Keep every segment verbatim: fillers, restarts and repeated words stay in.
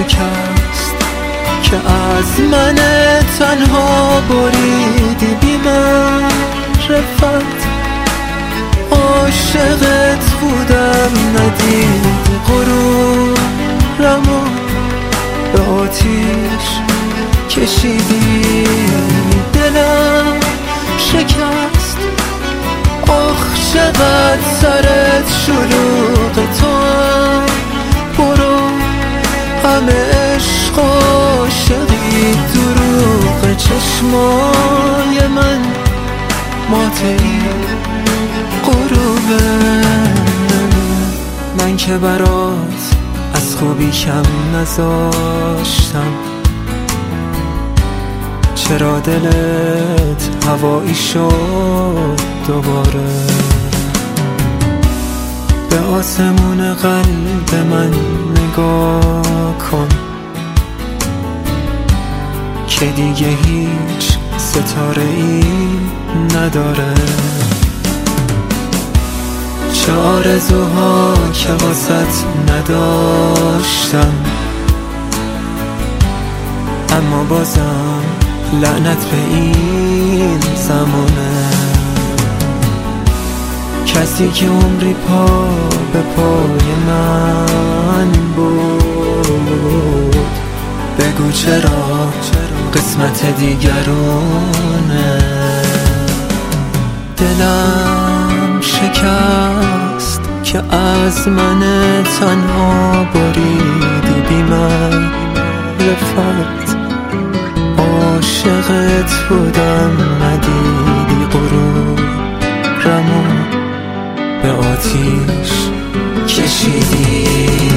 شکست که از من تنها بریدی بی معرفت. عاشقت بودم ندیدی غرورمو به آتیش کشیدی. دلم شکست، آخ چقدر سرت شلوغ تو هم. برو همه عشق عاشقی دروغ چشمای من ماته‌ای غروبه. من که برات از خوبی کم نذاشتم، چرا دلت هوایی شد دوباره؟ به آسمون قلب من نگاه کن که دیگه هیچ ستاره ای نداره. چه آرزوها که واسط نداشتم، اما بازم لعنت به این زمانه. کسی که عمری پا به پای من بود، بگو چرا قسمت دیگرونه. دلم شکست که از من تنها بریدی بی معرفت. عاشقت بودم ندیدی غرورمو به آتیش کشیدی.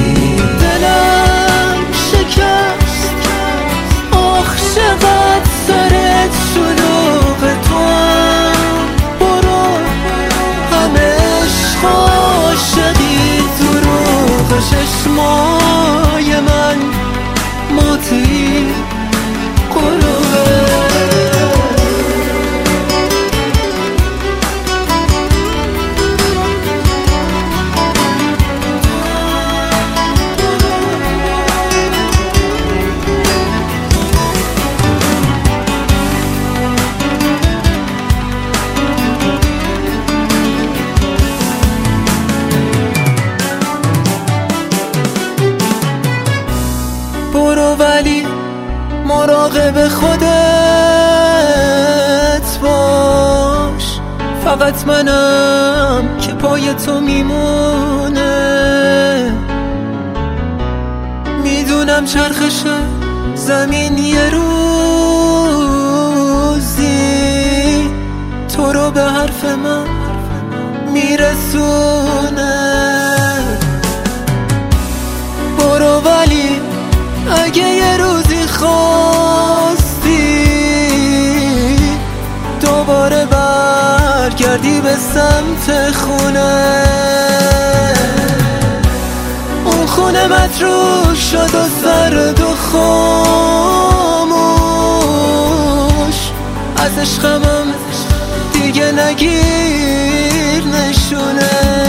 دلم شکست، آخ چقدر سرت شلوغ تو هم. برو همه عشق عاشقی دروغ چشمای من ماته‌ای غروبه. برو ولی مراقب خودت باش، فقط منم که پای تو میمونه. میدونم چرخش زمین یه روزی تو رو به حرف من میرسونه. برو ولی اگه یه روزی خواستی دوباره برگردی به سمت خونه، اون خونه متروک شد و سرد و خاموش. از عشقمم دیگه نگیر نشونه.